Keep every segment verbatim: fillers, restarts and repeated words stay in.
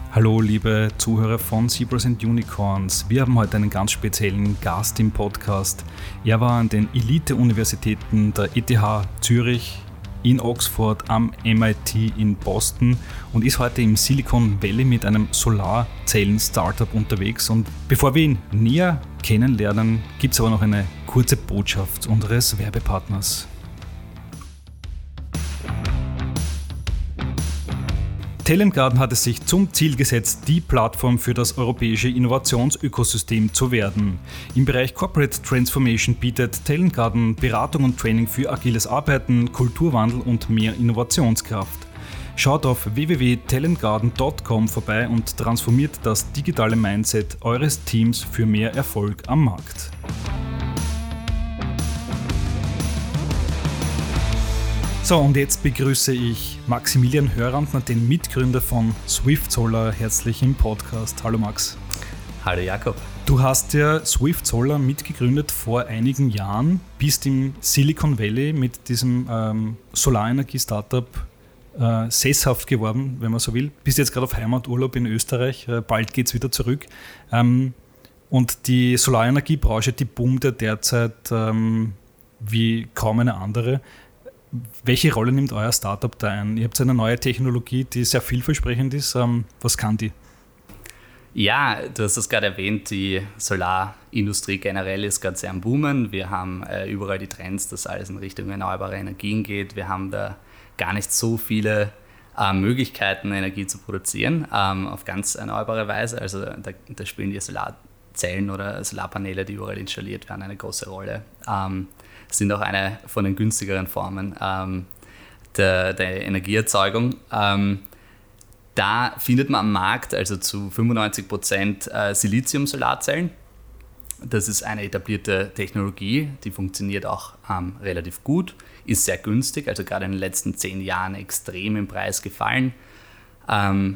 Hallo liebe Zuhörer von Zebras and Unicorns. Wir haben heute einen ganz speziellen Gast im Podcast. Er war an den Elite-Universitäten der E T H Zürich, in Oxford, am M I T in Boston und ist heute im Silicon Valley mit einem Solarzellen-Startup unterwegs. Und bevor wir ihn näher kennenlernen, gibt es aber noch eine kurze Botschaft unseres Werbepartners. Talent Garden hat es sich zum Ziel gesetzt, die Plattform für das europäische Innovationsökosystem zu werden. Im Bereich Corporate Transformation bietet Talent Garden Beratung und Training für agiles Arbeiten, Kulturwandel und mehr Innovationskraft. Schaut auf w w w punkt talent garden punkt com vorbei und transformiert das digitale Mindset eures Teams für mehr Erfolg am Markt. So, und jetzt begrüße ich Maximilian Hörandner, den Mitgründer von Swift Solar, herzlich im Podcast. Hallo Max. Hallo Jakob. Du hast ja Swift Solar mitgegründet vor einigen Jahren, bist im Silicon Valley mit diesem ähm, Solarenergie-Startup äh, sesshaft geworden, wenn man so will. Bist jetzt gerade auf Heimaturlaub in Österreich, äh, bald geht es wieder zurück. Ähm, und die Solarenergiebranche, die boomt ja derzeit ähm, wie kaum eine andere. Welche Rolle nimmt euer Startup da ein? Ihr habt eine neue Technologie, die sehr vielversprechend ist. Was kann die? Ja, du hast es gerade erwähnt, die Solarindustrie generell ist gerade sehr am Boomen. Wir haben äh, überall die Trends, dass alles in Richtung erneuerbare Energien geht. Wir haben da gar nicht so viele äh, Möglichkeiten, Energie zu produzieren, ähm, auf ganz erneuerbare Weise. Also da, da spielen die Solarzellen oder Solarpaneele, die überall installiert werden, eine große Rolle. Ähm, sind auch eine von den günstigeren Formen ähm, der, der Energieerzeugung. Ähm, da findet man am Markt also zu fünfundneunzig Prozent äh, Silizium-Solarzellen. Das ist eine etablierte Technologie, die funktioniert auch ähm, relativ gut, ist sehr günstig, also gerade in den letzten zehn Jahren extrem im Preis gefallen. Ähm,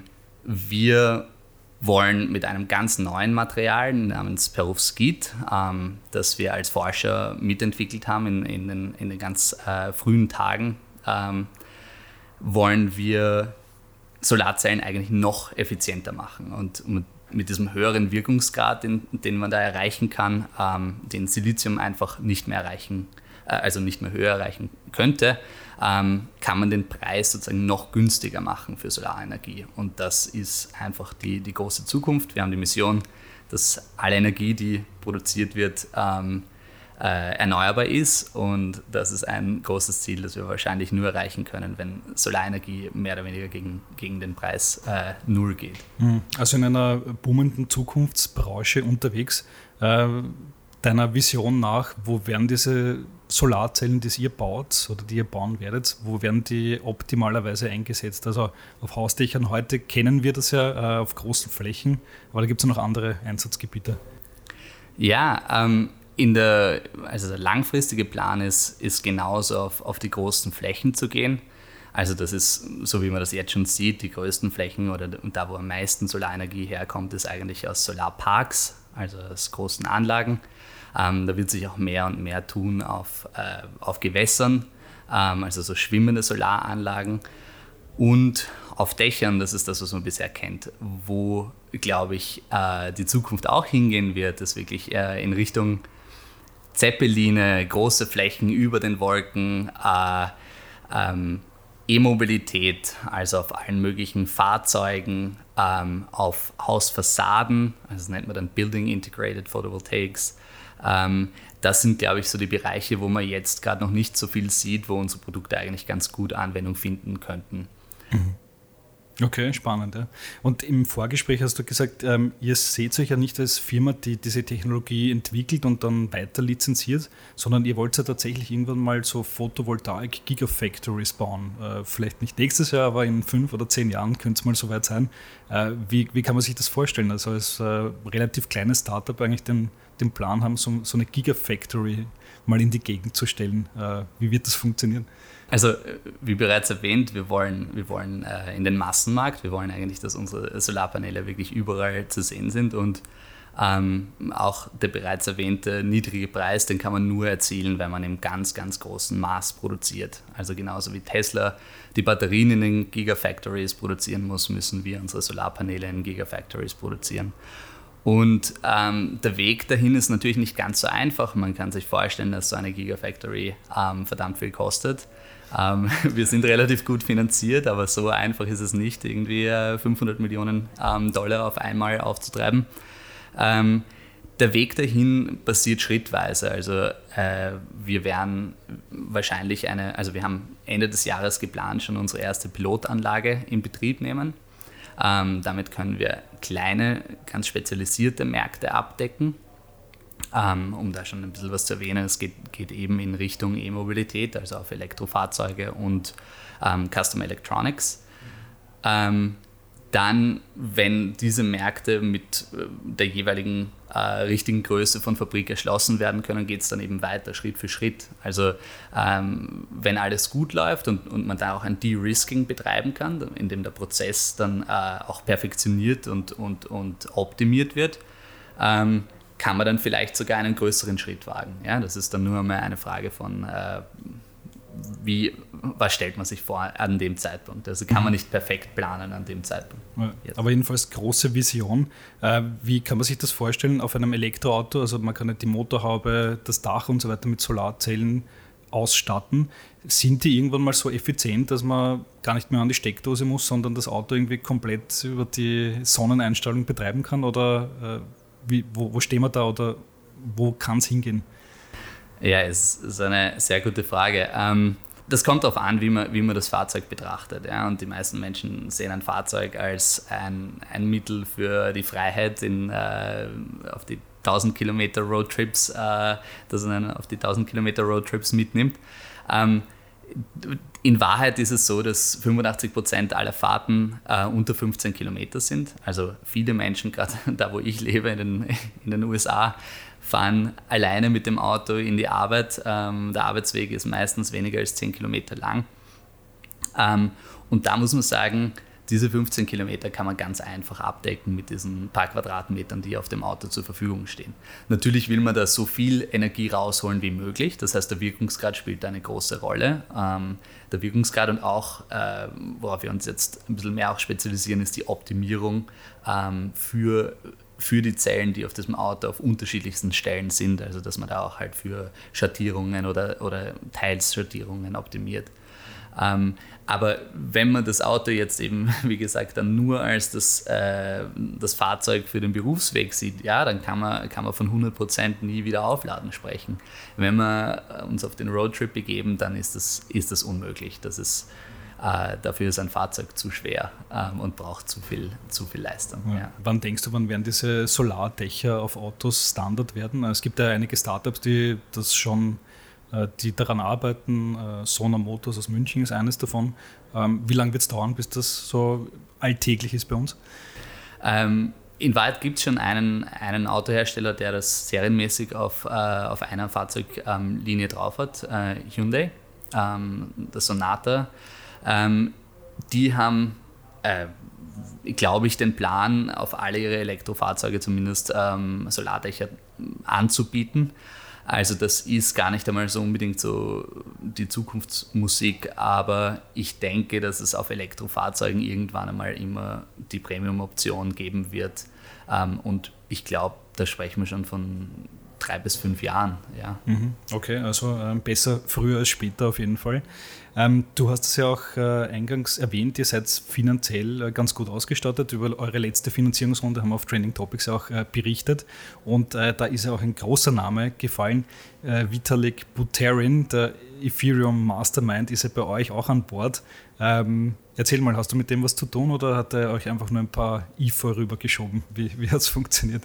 wir wollen mit einem ganz neuen Material namens Perovskit, ähm, das wir als Forscher mitentwickelt haben in, in, den, in den ganz äh, frühen Tagen, ähm, wollen wir Solarzellen eigentlich noch effizienter machen. Und mit, mit diesem höheren Wirkungsgrad, den, den man da erreichen kann, ähm, den Silizium einfach nicht mehr erreichen, äh, also nicht mehr höher erreichen könnte, ähm, kann man den Preis sozusagen noch günstiger machen für Solarenergie. Und das ist einfach die, die große Zukunft. Wir haben die Mission, dass alle Energie, die produziert wird, ähm, äh, erneuerbar ist. Und das ist ein großes Ziel, das wir wahrscheinlich nur erreichen können, wenn Solarenergie mehr oder weniger gegen, gegen den Preis äh, null geht. Also in einer boomenden Zukunftsbranche unterwegs. Äh, deiner Vision nach, wo werden diese Solarzellen, die ihr baut oder die ihr bauen werdet, wo werden die optimalerweise eingesetzt? Also auf Hausdächern heute kennen wir das ja äh, auf großen Flächen, aber da gibt es ja noch andere Einsatzgebiete. Ja, ähm, in der, also der langfristige Plan ist, ist genauso auf, auf die großen Flächen zu gehen. Also das ist, so wie man das jetzt schon sieht, die größten Flächen oder da, wo am meisten Solarenergie herkommt, ist eigentlich aus Solarparks, also aus großen Anlagen. Ähm, da wird sich auch mehr und mehr tun auf, äh, auf Gewässern, ähm, also so schwimmende Solaranlagen und auf Dächern, das ist das, was man bisher kennt. Wo, glaube ich, äh, die Zukunft auch hingehen wird, ist wirklich äh, in Richtung Zeppeline, große Flächen über den Wolken, äh, ähm, E-Mobilität, also auf allen möglichen Fahrzeugen, ähm, auf Hausfassaden, also das nennt man dann Building Integrated Photovoltaics. Ähm, das sind, glaube ich, so die Bereiche, wo man jetzt gerade noch nicht so viel sieht, wo unsere Produkte eigentlich ganz gut Anwendung finden könnten. Okay, spannend. Ja. Und im Vorgespräch hast du gesagt, ähm, ihr seht euch ja nicht als Firma, die diese Technologie entwickelt und dann weiter lizenziert, sondern ihr wollt ja tatsächlich irgendwann mal so Photovoltaik-Gigafactories bauen. Äh, vielleicht nicht nächstes Jahr, aber in fünf oder zehn Jahren könnte es mal soweit sein. Äh, wie, wie kann man sich das vorstellen? Also als äh, relativ kleines Startup eigentlich den, den Plan haben, so, so eine Gigafactory mal in die Gegend zu stellen. Äh, wie wird das funktionieren? Also wie bereits erwähnt, wir wollen, wir wollen äh, in den Massenmarkt, wir wollen eigentlich, dass unsere Solarpaneele wirklich überall zu sehen sind und Ähm, auch der bereits erwähnte niedrige Preis, den kann man nur erzielen, wenn man im ganz, ganz großen Maß produziert. Also genauso wie Tesla die Batterien in den Gigafactories produzieren muss, müssen wir unsere Solarpaneele in Gigafactories produzieren. Und ähm, der Weg dahin ist natürlich nicht ganz so einfach. Man kann sich vorstellen, dass so eine Gigafactory ähm, verdammt viel kostet. Ähm, wir sind relativ gut finanziert, aber so einfach ist es nicht, irgendwie äh, fünfhundert Millionen ähm, Dollar auf einmal aufzutreiben. Ähm, der Weg dahin passiert schrittweise. Also äh, wir werden wahrscheinlich eine, also wir haben Ende des Jahres geplant, schon unsere erste Pilotanlage in Betrieb nehmen. Ähm, damit können wir kleine, ganz spezialisierte Märkte abdecken. Ähm, um da schon ein bisschen was zu erwähnen, es geht, geht eben in Richtung E-Mobilität, also auf Elektrofahrzeuge und ähm, Custom Electronics. Ähm, Dann, wenn diese Märkte mit der jeweiligen äh, richtigen Größe von Fabrik erschlossen werden können, geht es dann eben weiter, Schritt für Schritt. Also ähm, wenn alles gut läuft und, und man da auch ein De-Risking betreiben kann, in dem der Prozess dann äh, auch perfektioniert und, und, und optimiert wird, ähm, kann man dann vielleicht sogar einen größeren Schritt wagen. Ja, das ist dann nur mal eine Frage von äh, Wie, was stellt man sich vor an dem Zeitpunkt? Also kann man nicht perfekt planen an dem Zeitpunkt. Ja, aber jedenfalls große Vision. Äh, wie kann man sich das vorstellen auf einem Elektroauto? Also man kann nicht die Motorhaube, das Dach und so weiter mit Solarzellen ausstatten. Sind die irgendwann mal so effizient, dass man gar nicht mehr an die Steckdose muss, sondern das Auto irgendwie komplett über die Sonneneinstrahlung betreiben kann? Oder äh, wie, wo, wo stehen wir da oder wo kann es hingehen? Ja, es ist eine sehr gute Frage. Ähm, das kommt darauf an, wie man, wie man das Fahrzeug betrachtet. Ja? Und die meisten Menschen sehen ein Fahrzeug als ein, ein Mittel für die Freiheit in, äh, auf die tausend Kilometer Roadtrips, äh, dass man auf die tausend Kilometer Roadtrips mitnimmt. Ähm, in Wahrheit ist es so, dass fünfundachtzig Prozent aller Fahrten äh, unter fünfzehn Kilometer sind. Also viele Menschen, gerade da wo ich lebe, in den, in den U S A, fahren alleine mit dem Auto in die Arbeit. Ähm, der Arbeitsweg ist meistens weniger als zehn Kilometer lang. Ähm, und da muss man sagen, diese fünfzehn Kilometer kann man ganz einfach abdecken mit diesen paar Quadratmetern, die auf dem Auto zur Verfügung stehen. Natürlich will man da so viel Energie rausholen wie möglich. Das heißt, der Wirkungsgrad spielt eine große Rolle. Ähm, der Wirkungsgrad und auch, äh, worauf wir uns jetzt ein bisschen mehr auch spezialisieren, ist die Optimierung ähm, für für die Zellen, die auf diesem Auto auf unterschiedlichsten Stellen sind, also dass man da auch halt für Schattierungen oder, oder Teilsschattierungen optimiert. Ähm, aber wenn man das Auto jetzt eben, wie gesagt, dann nur als das, äh, das Fahrzeug für den Berufsweg sieht, ja, dann kann man, kann man von hundert Prozent nie wieder aufladen sprechen. Wenn wir uns auf den Roadtrip begeben, dann ist das, ist das unmöglich. Das ist Uh, dafür ist ein Fahrzeug zu schwer um, und braucht zu viel, zu viel Leistung. Ja. Ja. Wann denkst du, wann werden diese Solardächer auf Autos Standard werden? Es gibt ja einige Startups, die das schon, die daran arbeiten. Sonar Motors aus München ist eines davon. Wie lange wird es dauern, bis das so alltäglich ist bei uns? Um, in Wahrheit gibt es schon einen, einen Autohersteller, der das serienmäßig auf, uh, auf einer Fahrzeuglinie drauf hat, uh, Hyundai, um, das Sonata. Ähm, die haben, äh, glaube ich, den Plan, auf alle ihre Elektrofahrzeuge zumindest ähm, Solardächer anzubieten. Also das ist gar nicht einmal so unbedingt so die Zukunftsmusik, aber ich denke, dass es auf Elektrofahrzeugen irgendwann einmal immer die Premium-Option geben wird. Ähm, und ich glaube, da sprechen wir schon von drei bis fünf Jahren. Ja. Okay, also äh, besser früher als später auf jeden Fall. Ähm, du hast es ja auch äh, eingangs erwähnt, ihr seid finanziell äh, ganz gut ausgestattet. Über eure letzte Finanzierungsrunde haben wir auf Trending Topics auch äh, berichtet und äh, da ist ja auch ein großer Name gefallen. Äh, Vitalik Buterin, der Ethereum Mastermind, ist ja bei euch auch an Bord. Ähm, erzähl mal, hast du mit dem was zu tun oder hat er euch einfach nur ein paar I F O rübergeschoben? Wie, wie hat es funktioniert?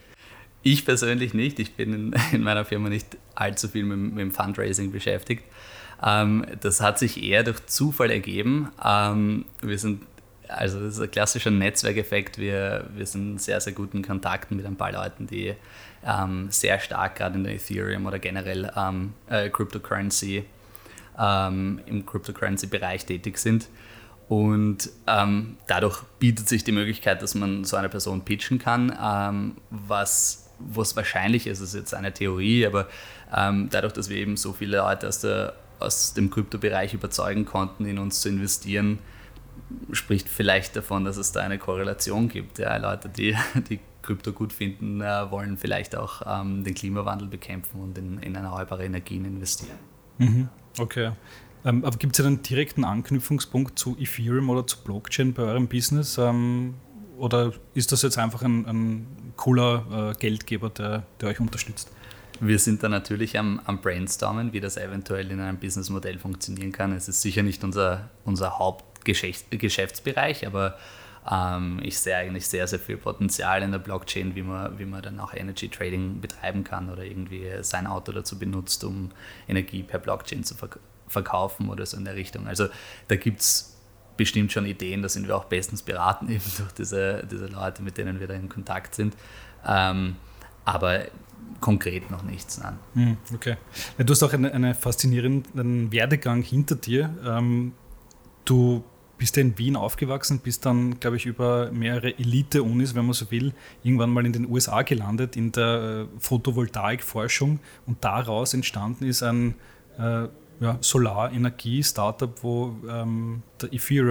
Ich persönlich nicht. Ich bin in, in meiner Firma nicht allzu viel mit, mit dem Fundraising beschäftigt. Ähm, das hat sich eher durch Zufall ergeben. Ähm, wir sind, also das ist ein klassischer Netzwerkeffekt. Wir, wir sind in sehr, sehr guten Kontakten mit ein paar Leuten, die ähm, sehr stark gerade in der Ethereum oder generell ähm, äh, Cryptocurrency, ähm, im Cryptocurrency-Bereich tätig sind. Und ähm, dadurch bietet sich die Möglichkeit, dass man so eine Person pitchen kann, ähm, was, was wahrscheinlich ist, ist jetzt eine Theorie, aber ähm, dadurch, dass wir eben so viele Leute aus, der, aus dem Kryptobereich überzeugen konnten, in uns zu investieren, spricht vielleicht davon, dass es da eine Korrelation gibt. Ja, Leute, die, die Krypto gut finden, äh, wollen vielleicht auch ähm, den Klimawandel bekämpfen und in, in erneuerbare Energien investieren. Mhm. Okay. Ähm, aber gibt es einen direkten Anknüpfungspunkt zu Ethereum oder zu Blockchain bei eurem Business? Ähm, oder ist das jetzt einfach ein, ein cooler äh, Geldgeber, der, der euch unterstützt? Wir sind da natürlich am, am Brainstormen, wie das eventuell in einem Businessmodell funktionieren kann. Es ist sicher nicht unser, unser Hauptgeschäftsbereich, aber ähm, ich sehe eigentlich sehr, sehr viel Potenzial in der Blockchain, wie man, wie man dann auch Energy Trading betreiben kann oder irgendwie sein Auto dazu benutzt, um Energie per Blockchain zu verk- verkaufen oder so in der Richtung. Also da gibt es bestimmt schon Ideen, da sind wir auch bestens beraten, eben durch diese, diese Leute, mit denen wir da in Kontakt sind. Ähm, aber konkret noch nichts. Nein. Okay. Du hast auch einen, einen faszinierenden Werdegang hinter dir. Ähm, du bist ja in Wien aufgewachsen, bist dann, glaube ich, über mehrere Elite-Unis, wenn man so will, irgendwann mal in den U S A gelandet, in der äh, Photovoltaik-Forschung, und daraus entstanden ist ein äh, ja, Solarenergie-Startup, wo ähm, der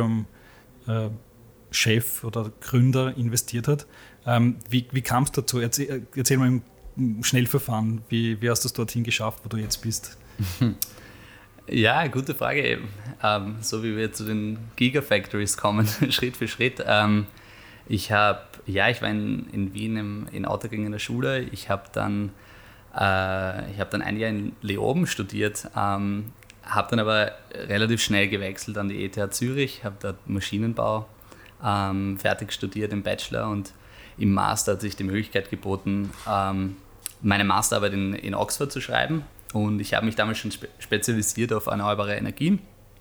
Ethereum-Chef äh, oder Gründer investiert hat. Ähm, wie wie kam es dazu? Erzähl, erzähl mal im Schnellverfahren, wie, wie hast du es dorthin geschafft, wo du jetzt bist? Ja, gute Frage. Ähm, so wie wir zu den Gigafactories kommen, Schritt für Schritt. Ähm, ich habe, ja, ich war in, in Wien im, in Otterkring in der Schule. Ich habe dann, äh, ich habe dann ein Jahr in Leoben studiert, ähm, habe dann aber relativ schnell gewechselt an die E T H Zürich, habe dort Maschinenbau ähm, fertig studiert im Bachelor, und im Master hat sich die Möglichkeit geboten, ähm, meine Masterarbeit in, in Oxford zu schreiben. Und ich habe mich damals schon spe- spezialisiert auf erneuerbare Energien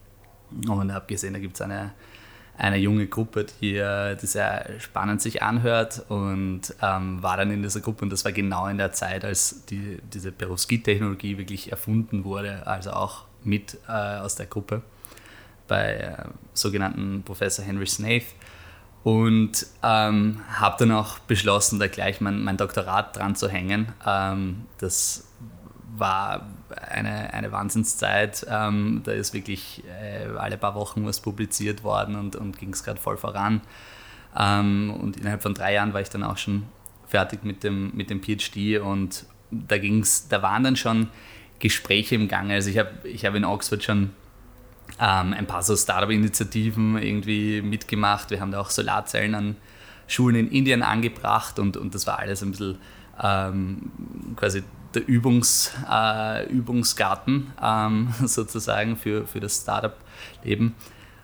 und habe gesehen, da gibt es eine, eine junge Gruppe, die, die sehr spannend sich anhört, und ähm, war dann in dieser Gruppe, und das war genau in der Zeit, als die, diese Perovskit-Technologie wirklich erfunden wurde, also auch mit äh, aus der Gruppe bei äh, sogenannten Professor Henry Snaith. Und ähm, habe dann auch beschlossen, da gleich mein, mein Doktorat dran zu hängen. Ähm, das war eine, eine Wahnsinnszeit. Ähm, da ist wirklich äh, alle paar Wochen was publiziert worden, und, und ging es gerade voll voran. Ähm, und innerhalb von drei Jahren war ich dann auch schon fertig mit dem, mit dem PhD, und da ging's, da waren dann schon Gespräche im Gange. Also ich habe ich hab in Oxford schon ähm, ein paar so Startup-Initiativen irgendwie mitgemacht. Wir haben da auch Solarzellen an Schulen in Indien angebracht, und, und das war alles ein bisschen ähm, quasi der Übungs, äh, Übungsgarten ähm, sozusagen für, für das Startup-Leben,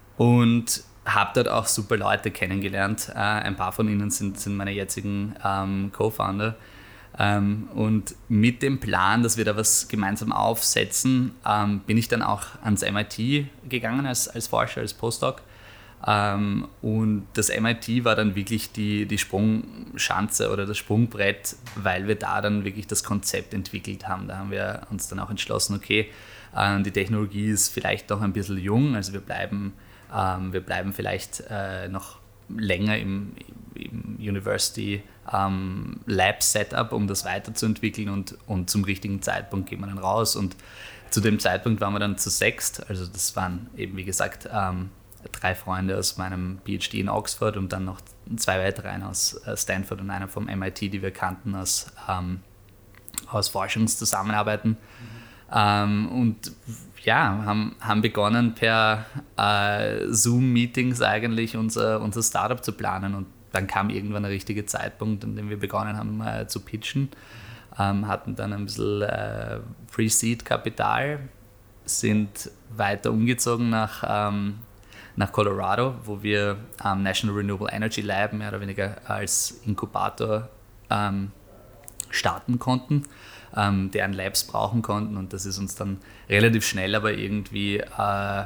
und habe dort auch super Leute kennengelernt. Äh, ein paar von ihnen sind, sind meine jetzigen ähm, Co-Founder. Ähm, und mit dem Plan, dass wir da was gemeinsam aufsetzen, ähm, bin ich dann auch ans M I T gegangen als, als Forscher, als Postdoc. Ähm, und das M I T war dann wirklich die, die Sprungschanze oder das Sprungbrett, weil wir da dann wirklich das Konzept entwickelt haben. Da haben wir uns dann auch entschlossen, okay, äh, die Technologie ist vielleicht noch ein bisschen jung, also wir bleiben, ähm, wir bleiben vielleicht äh, noch länger im, im University ähm, Lab Setup, um das weiterzuentwickeln, und, und zum richtigen Zeitpunkt gehen wir dann raus. Und zu dem Zeitpunkt waren wir dann zu sechst, also das waren eben, wie gesagt, ähm, drei Freunde aus meinem PhD in Oxford und dann noch zwei weitere, einer aus Stanford und einer vom M I T, die wir kannten aus, ähm, aus Forschungszusammenarbeiten. Mhm. Ähm, und ja, haben, haben begonnen per äh, Zoom-Meetings eigentlich unser, unser Startup zu planen, und dann kam irgendwann der richtige Zeitpunkt, an dem wir begonnen haben äh, zu pitchen, ähm, hatten dann ein bisschen äh, Pre-Seed-Kapital, sind weiter umgezogen nach ähm, nach Colorado, wo wir am ähm, National Renewable Energy Lab mehr oder weniger als Inkubator ähm, starten konnten, ähm, deren Labs brauchen konnten, und das ist uns dann relativ schnell aber irgendwie äh,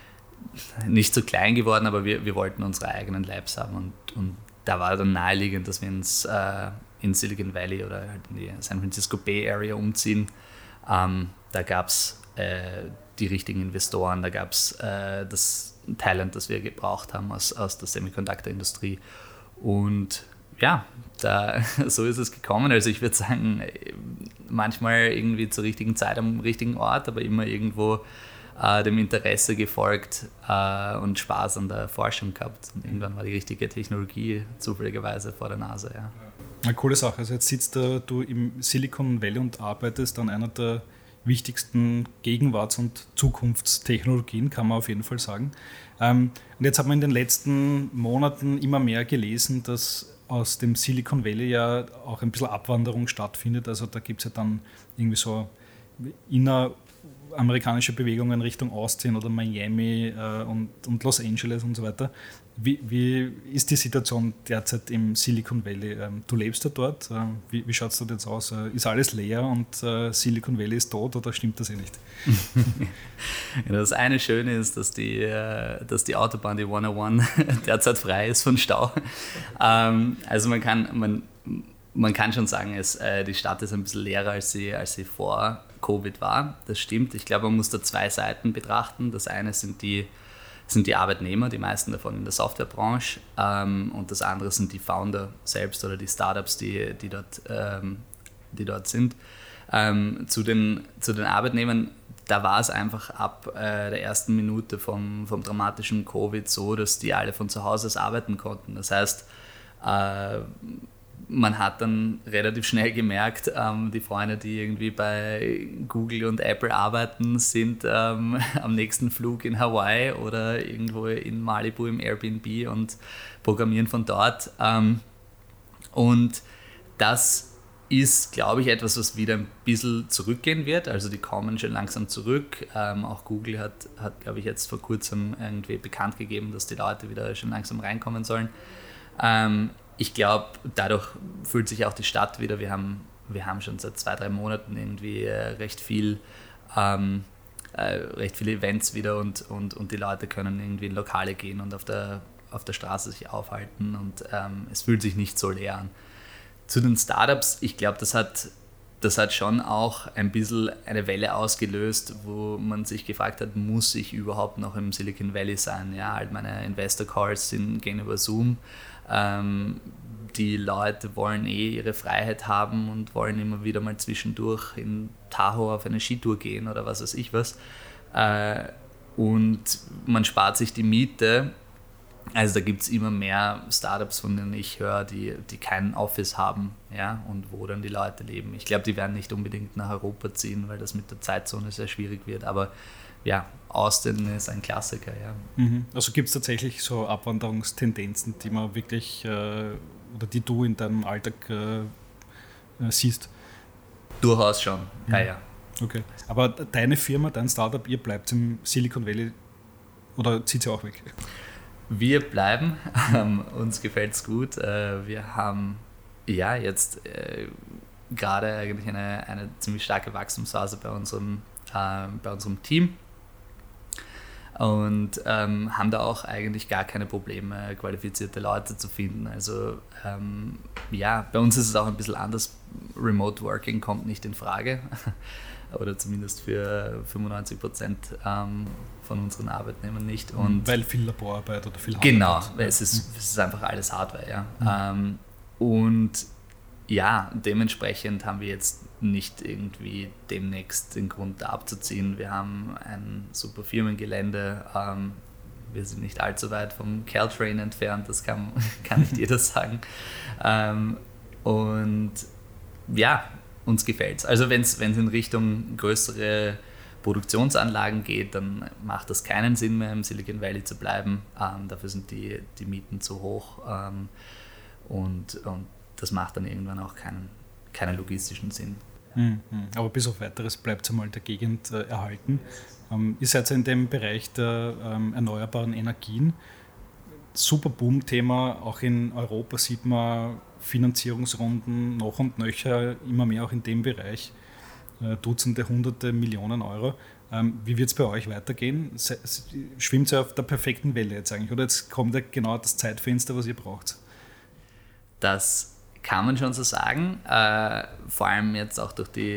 nicht so klein geworden, aber wir, wir wollten unsere eigenen Labs haben, und, und da war dann naheliegend, dass wir ins, äh, in Silicon Valley oder halt in die San Francisco Bay Area umziehen. Ähm, da gab es äh, die richtigen Investoren, da gab es äh, das Talent, das wir gebraucht haben aus, aus der Semiconductor-Industrie. Und ja, da, so ist es gekommen. Also ich würde sagen, manchmal irgendwie zur richtigen Zeit am richtigen Ort, aber immer irgendwo äh, dem Interesse gefolgt äh, und Spaß an der Forschung gehabt. Und irgendwann war die richtige Technologie zufälligerweise vor der Nase. Ja. Eine coole Sache. Also jetzt sitzt du im Silicon Valley und arbeitest an einer der wichtigsten Gegenwarts- und Zukunftstechnologien, kann man auf jeden Fall sagen. Und jetzt hat man in den letzten Monaten immer mehr gelesen, dass aus dem Silicon Valley ja auch ein bisschen Abwanderung stattfindet. Also da gibt es ja dann irgendwie so inneramerikanische Bewegungen Richtung Austin oder Miami äh, und, und Los Angeles und so weiter. Wie, wie ist die Situation derzeit im Silicon Valley? Ähm, du lebst ja dort. Ähm, wie wie schaut es dort jetzt aus? Äh, ist alles leer und äh, Silicon Valley ist tot oder stimmt das eh nicht? Das eine Schöne ist, dass die, äh, dass die Autobahn, die hundertundeins, derzeit frei ist von Stau. Ähm, also man kann, man, man kann schon sagen, es, äh, die Stadt ist ein bisschen leerer, als sie, als sie vor Covid war. Das stimmt. Ich glaube, man muss da zwei Seiten betrachten. Das eine sind die sind die Arbeitnehmer, die meisten davon in der Softwarebranche, ähm, und das andere sind die Founder selbst oder die Startups, die, die, dort, ähm, die dort sind. Ähm, zu, den, zu den Arbeitnehmern, da war es einfach ab äh, der ersten Minute vom, vom dramatischen Covid so, dass die alle von zu Hause aus arbeiten konnten. Das heißt, äh, man hat dann relativ schnell gemerkt, ähm, die Freunde, die irgendwie bei Google und Apple arbeiten, sind ähm, am nächsten Flug in Hawaii oder irgendwo in Malibu im Airbnb und programmieren von dort. Ähm, und das ist, glaube ich, etwas, was wieder ein bisschen zurückgehen wird. Also die kommen schon langsam zurück. Ähm, auch Google hat, hat, glaube ich, jetzt vor kurzem irgendwie bekannt gegeben, dass die Leute wieder schon langsam reinkommen sollen. Ähm, Ich glaube, dadurch fühlt sich auch die Stadt wieder. Wir haben, wir haben schon seit zwei, drei Monaten irgendwie äh, recht viel, ähm, äh, recht viele Events wieder und, und, und die Leute können irgendwie in Lokale gehen und auf der, auf der Straße sich aufhalten und ähm, es fühlt sich nicht so leer an. Zu den Startups, ich glaube, das hat, das hat schon auch ein bisschen eine Welle ausgelöst, wo man sich gefragt hat, muss ich überhaupt noch im Silicon Valley sein? Ja, halt meine Investor Calls sind, gehen über Zoom. Ähm, die Leute wollen eh ihre Freiheit haben und wollen immer wieder mal zwischendurch in Tahoe auf eine Skitour gehen oder was weiß ich was. Äh, und man spart sich die Miete. Also da gibt es immer mehr Startups, von denen ich höre, die, die kein Office haben, ja, und wo dann die Leute leben. Ich glaube, die werden nicht unbedingt nach Europa ziehen, weil das mit der Zeitzone sehr schwierig wird, aber ja, Austin ist ein Klassiker, ja. Mhm. Also gibt es tatsächlich so Abwanderungstendenzen, die man wirklich, äh, oder die du in deinem Alltag äh, siehst? Durchaus schon, ja, ja. Okay. Aber deine Firma, dein Startup, ihr bleibt im Silicon Valley oder zieht sie auch weg? Wir bleiben, ähm, uns gefällt es gut. Äh, wir haben ja jetzt äh, gerade eigentlich eine, eine ziemlich starke Wachstumsphase bei unserem, äh, bei unserem Team. Und ähm, haben da auch eigentlich gar keine Probleme, qualifizierte Leute zu finden. Also ähm, ja, bei uns ist es auch ein bisschen anders. Remote Working kommt nicht in Frage oder zumindest für fünfundneunzig Prozent ähm, von unseren Arbeitnehmern nicht. Und weil viel Laborarbeit oder viel Hardware. Genau, es ist, es ist einfach alles Hardware. Ja. Mhm. Ähm, und ja, dementsprechend haben wir jetzt nicht irgendwie demnächst den Grund da abzuziehen. Wir haben ein super Firmengelände. Ähm, wir sind nicht allzu weit vom Caltrain entfernt, das kann, kann nicht jeder sagen. Ähm, und ja, uns gefällt es. Also wenn es in Richtung größere Produktionsanlagen geht, dann macht das keinen Sinn mehr, im Silicon Valley zu bleiben. Ähm, dafür sind die, die Mieten zu hoch. Ähm, und, und das macht dann irgendwann auch keinen, keinen logistischen Sinn. Mhm. Aber bis auf Weiteres bleibt es einmal der Gegend äh, erhalten. Ähm, ihr seid in dem Bereich der ähm, erneuerbaren Energien. Super Boom-Thema. Auch in Europa sieht man Finanzierungsrunden noch und nöcher, immer mehr auch in dem Bereich. Äh, Dutzende, Hunderte Millionen Euro. Ähm, wie wird es bei euch weitergehen? Se, schwimmt ihr auf der perfekten Welle jetzt eigentlich? Oder jetzt kommt ja genau das Zeitfenster, was ihr braucht? Das kann man schon so sagen, äh, vor allem jetzt auch durch die,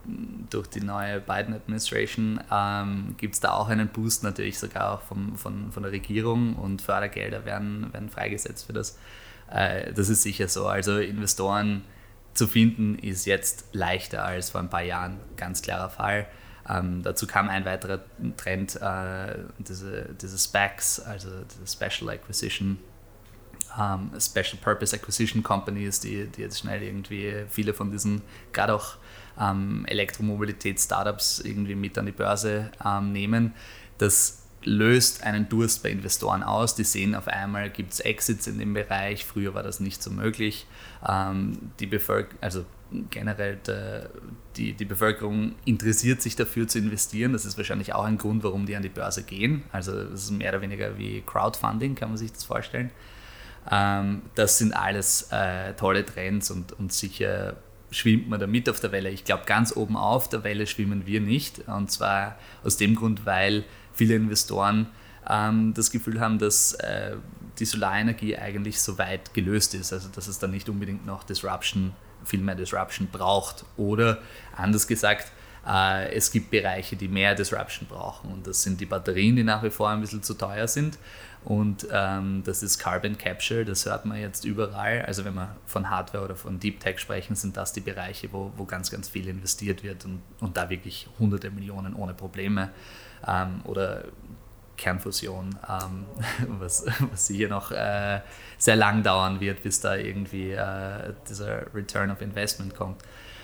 durch die neue Biden-Administration ähm, gibt es da auch einen Boost, natürlich sogar auch vom, von, von der Regierung, und Fördergelder werden, werden freigesetzt für das. Äh, das ist sicher so. Also Investoren zu finden ist jetzt leichter als vor ein paar Jahren, ganz klarer Fall. Ähm, dazu kam ein weiterer Trend, äh, diese, diese SPACs, also diese Special Acquisition, ähm, Special Purpose Acquisition Companies, die, die jetzt schnell irgendwie viele von diesen, gerade auch ähm, Elektromobilitäts-Startups irgendwie mit an die Börse ähm, nehmen. Das löst einen Durst bei Investoren aus. Die sehen auf einmal, gibt es Exits in dem Bereich. Früher war das nicht so möglich. Ähm, die Bevölkerung, also generell der, die, die Bevölkerung interessiert sich dafür zu investieren. Das ist wahrscheinlich auch ein Grund, warum die an die Börse gehen. Also es ist mehr oder weniger wie Crowdfunding, kann man sich das vorstellen. Ähm, das sind alles äh, tolle Trends, und, und sicher schwimmt man da mit auf der Welle. Ich glaube, ganz oben auf der Welle schwimmen wir nicht. Und zwar aus dem Grund, weil viele Investoren ähm, das Gefühl haben, dass äh, die Solarenergie eigentlich so weit gelöst ist, also dass es dann nicht unbedingt noch Disruption, viel mehr Disruption braucht. Oder anders gesagt, äh, es gibt Bereiche, die mehr Disruption brauchen, und das sind die Batterien, die nach wie vor ein bisschen zu teuer sind, und ähm, das ist Carbon Capture, das hört man jetzt überall. Also wenn wir von Hardware oder von Deep Tech sprechen, sind das die Bereiche, wo, wo ganz, ganz viel investiert wird, und, und da wirklich hunderte Millionen ohne Probleme. Ähm, oder Kernfusion, ähm, was, was sicher noch äh, sehr lang dauern wird, bis da irgendwie äh, dieser Return of Investment kommt.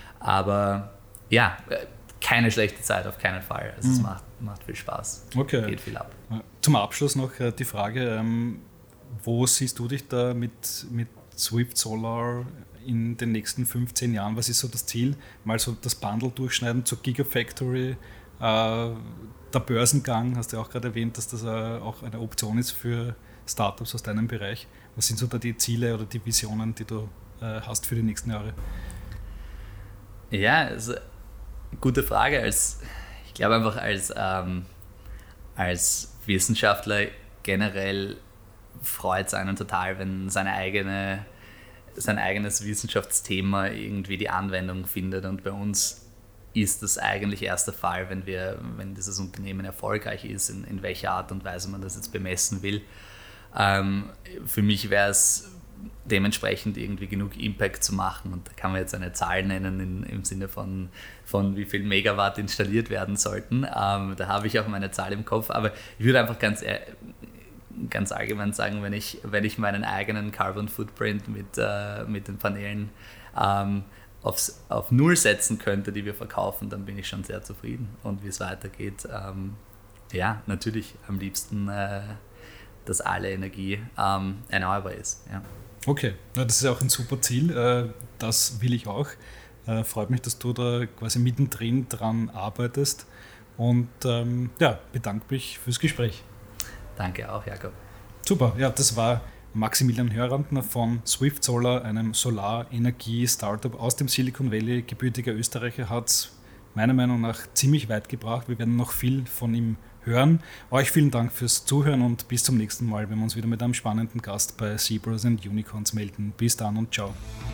Aber ja, keine schlechte Zeit, auf keinen Fall. Also mhm. Es macht, macht viel Spaß, okay. Geht viel ab. Zum Abschluss noch äh, die Frage, ähm, wo siehst du dich da mit, mit Swift Solar in den nächsten fünfzehn Jahren? Was ist so das Ziel? Mal so das Bundle durchschneiden zur Gigafactory, äh, der Börsengang, hast du ja auch gerade erwähnt, dass das äh, auch eine Option ist für Startups aus deinem Bereich. Was sind so da die Ziele oder die Visionen, die du äh, hast für die nächsten Jahre? Ja, also, gute Frage. Als, ich glaube einfach als, ähm, als Wissenschaftler generell freut es einen total, wenn seine eigene, sein eigenes Wissenschaftsthema irgendwie die Anwendung findet, und bei uns ist das eigentlich erst der Fall, wenn wir, wenn dieses Unternehmen erfolgreich ist, in, in welcher Art und Weise man das jetzt bemessen will. Ähm, für mich wäre es dementsprechend irgendwie genug Impact zu machen, und da kann man jetzt eine Zahl nennen in, im Sinne von, von wie viel Megawatt installiert werden sollten. Ähm, da habe ich auch meine Zahl im Kopf, aber ich würde einfach ganz, ganz allgemein sagen, wenn ich, wenn ich meinen eigenen Carbon Footprint mit, äh, mit den Paneelen ähm, Aufs, auf Null setzen könnte, die wir verkaufen, dann bin ich schon sehr zufrieden. Und wie es weitergeht, ähm, ja, natürlich am liebsten, äh, dass alle Energie ähm, erneuerbar ist. Ja. Okay, ja, das ist auch ein super Ziel. Äh, das will ich auch. Äh, freut mich, dass du da quasi mittendrin dran arbeitest. Und ähm, ja, bedanke mich fürs Gespräch. Danke auch, Jakob. Super, ja, das war Maximilian Hörrantner von Swift Solar, einem Solarenergie-Startup aus dem Silicon Valley. Gebürtiger Österreicher, hat es meiner Meinung nach ziemlich weit gebracht. Wir werden noch viel von ihm hören. Euch vielen Dank fürs Zuhören, und bis zum nächsten Mal, wenn wir uns wieder mit einem spannenden Gast bei Zebras and Unicorns melden. Bis dann und ciao.